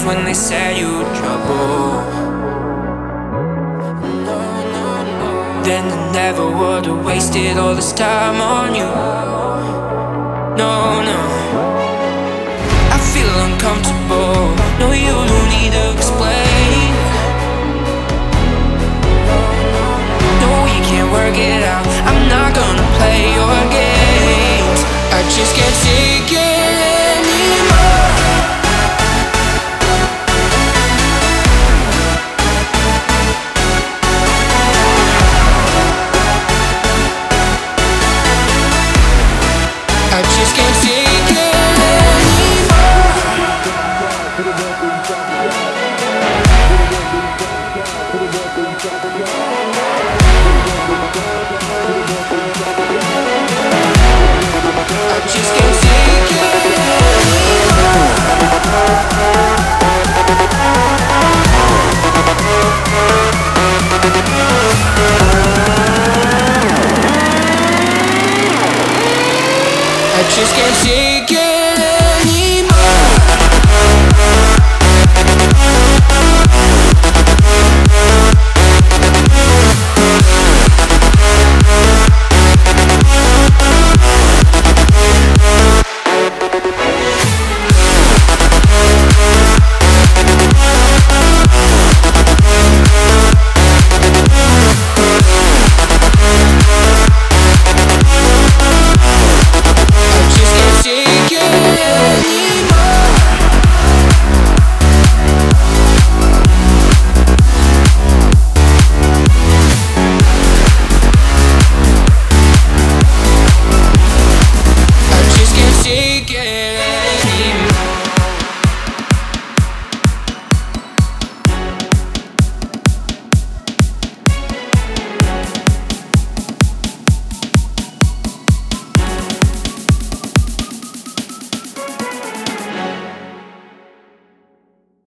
lies when they said you were trouble. Then I never would have wasted all this time on you. No, no. I feel uncomfortable. No, you don't need to explain. No, we can't work it out. I'm not gonna play your games. I just can't take it.